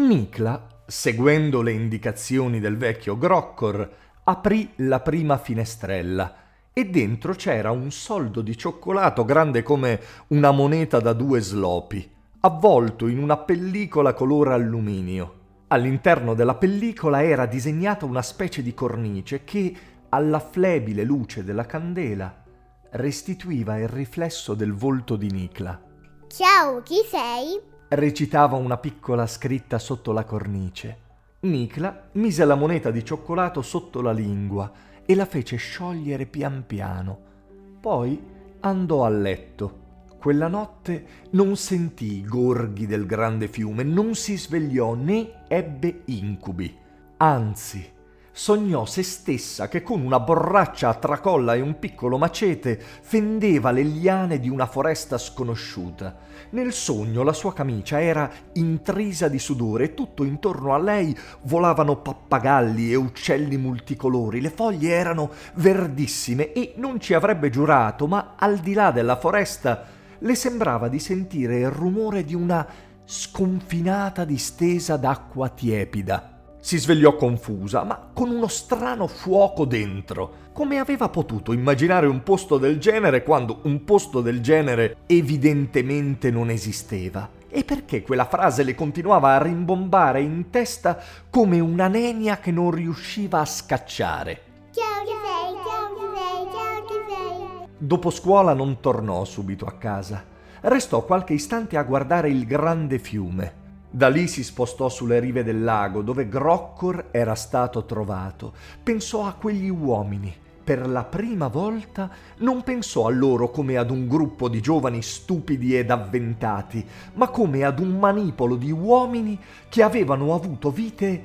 Nicla, seguendo le indicazioni del vecchio Groccor, aprì la prima finestrella e dentro c'era un soldo di cioccolato grande come una moneta da 2 zlopi, avvolto in una pellicola color alluminio. All'interno della pellicola era disegnata una specie di cornice che, alla flebile luce della candela, restituiva il riflesso del volto di Nicla. Ciao, chi sei? Recitava una piccola scritta sotto la cornice. Nicla mise la moneta di cioccolato sotto la lingua e la fece sciogliere pian piano. Poi andò a letto. Quella notte non sentì i gorghi del grande fiume, non si svegliò né ebbe incubi. Anzi, sognò se stessa che con una borraccia a tracolla e un piccolo macete fendeva le liane di una foresta sconosciuta. Nel sogno la sua camicia era intrisa di sudore e tutto intorno a lei volavano pappagalli e uccelli multicolori. Le foglie erano verdissime e non ci avrebbe giurato, ma al di là della foresta le sembrava di sentire il rumore di una sconfinata distesa d'acqua tiepida. Si svegliò confusa, ma con uno strano fuoco dentro. Come aveva potuto immaginare un posto del genere quando un posto del genere evidentemente non esisteva? E perché quella frase le continuava a rimbombare in testa come una nenia che non riusciva a scacciare? Ciao, chi sei? Ciao, chi sei? Ciao, chi sei? Dopo scuola non tornò subito a casa. Restò qualche istante a guardare il grande fiume. Da lì si spostò sulle rive del lago dove Groccor era stato trovato. Pensò a quegli uomini. Per la prima volta non pensò a loro come ad un gruppo di giovani stupidi ed avventati, ma come ad un manipolo di uomini che avevano avuto vite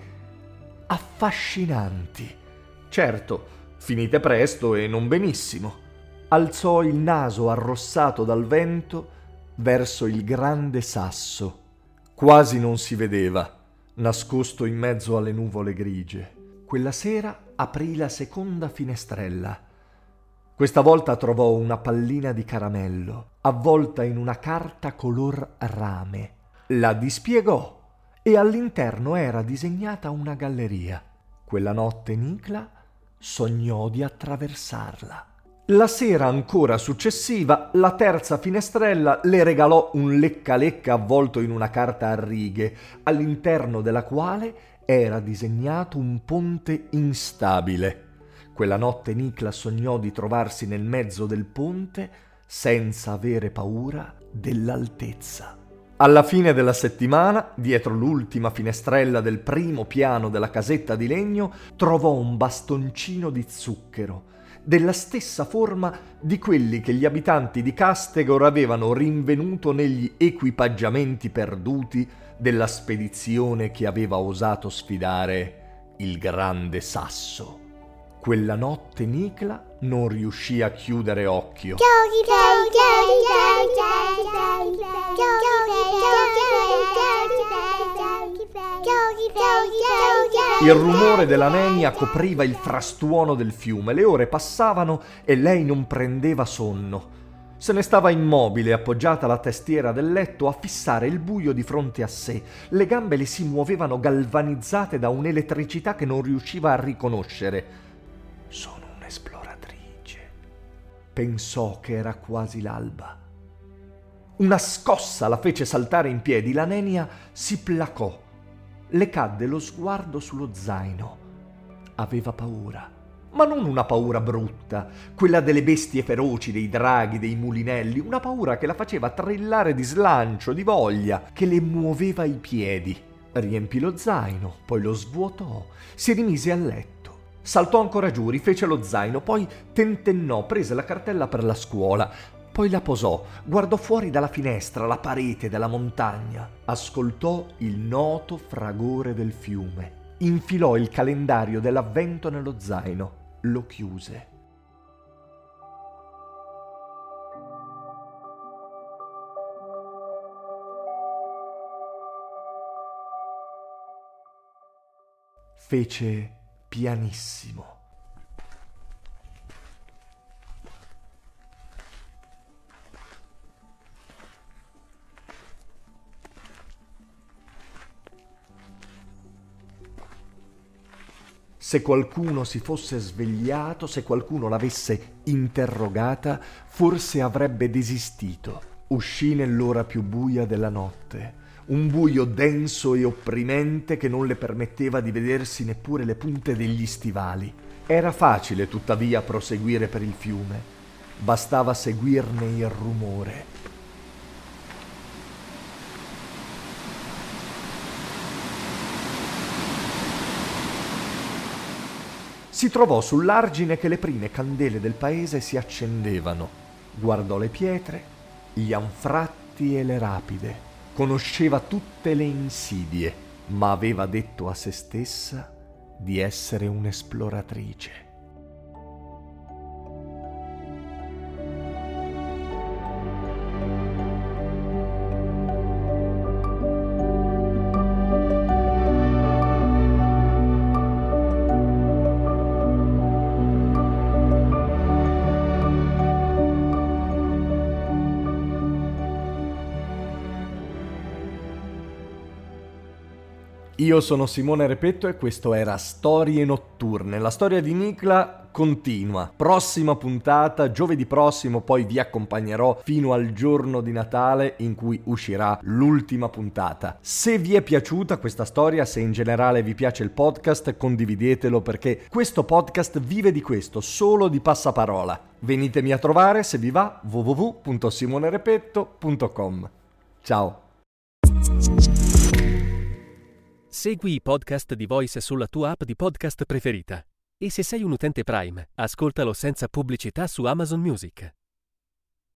affascinanti. Certo, finite presto e non benissimo. Alzò il naso arrossato dal vento verso il grande sasso. Quasi non si vedeva, nascosto in mezzo alle nuvole grigie. Quella sera aprì la seconda finestrella. Questa volta trovò una pallina di caramello, avvolta in una carta color rame. La dispiegò e all'interno era disegnata una galleria. Quella notte Nicla sognò di attraversarla. La sera ancora successiva, la terza finestrella le regalò un lecca-lecca avvolto in una carta a righe, all'interno della quale era disegnato un ponte instabile. Quella notte Nicla sognò di trovarsi nel mezzo del ponte senza avere paura dell'altezza. Alla fine della settimana, dietro l'ultima finestrella del primo piano della casetta di legno, trovò un bastoncino di zucchero, della stessa forma di quelli che gli abitanti di Castegor avevano rinvenuto negli equipaggiamenti perduti della spedizione che aveva osato sfidare il grande sasso. Quella notte Nicla non riuscì a chiudere occhio. Ciao, chi sei? Ciao, chi sei? Ciao, chi sei? Ciao, chi sei? Ciao, chi sei? Il rumore della nenia copriva il frastuono del fiume, le ore passavano e lei non prendeva sonno. Se ne stava immobile, appoggiata alla tastiera del letto, a fissare il buio di fronte a sé. Le gambe le si muovevano galvanizzate da un'elettricità che non riusciva a riconoscere. Sono un'esploratrice. Pensò che era quasi l'alba. Una scossa la fece saltare in piedi, la nenia si placò. Le cadde lo sguardo sullo zaino. Aveva paura, ma non una paura brutta, quella delle bestie feroci, dei draghi, dei mulinelli, una paura che la faceva trillare di slancio, di voglia, che le muoveva i piedi. Riempì lo zaino, poi lo svuotò, si rimise a letto. Saltò ancora giù, rifece lo zaino, poi tentennò, prese la cartella per la scuola. Poi la posò, guardò fuori dalla finestra la parete della montagna, ascoltò il noto fragore del fiume, infilò il calendario dell'avvento nello zaino, lo chiuse. Fece pianissimo. Se qualcuno si fosse svegliato, se qualcuno l'avesse interrogata, forse avrebbe desistito. Uscì nell'ora più buia della notte, un buio denso e opprimente che non le permetteva di vedersi neppure le punte degli stivali. Era facile, tuttavia, proseguire per il fiume. Bastava seguirne il rumore. Si trovò sull'argine che le prime candele del paese si accendevano. Guardò le pietre, gli anfratti e le rapide. Conosceva tutte le insidie, ma aveva detto a se stessa di essere un'esploratrice. Io sono Simone Repetto e questo era Storie Notturne. La storia di Nicla continua. Prossima puntata, giovedì prossimo, poi vi accompagnerò fino al giorno di Natale in cui uscirà l'ultima puntata. Se vi è piaciuta questa storia, se in generale vi piace il podcast, condividetelo perché questo podcast vive di questo, solo di passaparola. Venitemi a trovare se vi va, www.simonerepetto.com. Ciao. Segui i podcast di Voice sulla tua app di podcast preferita. E se sei un utente Prime, ascoltalo senza pubblicità su Amazon Music.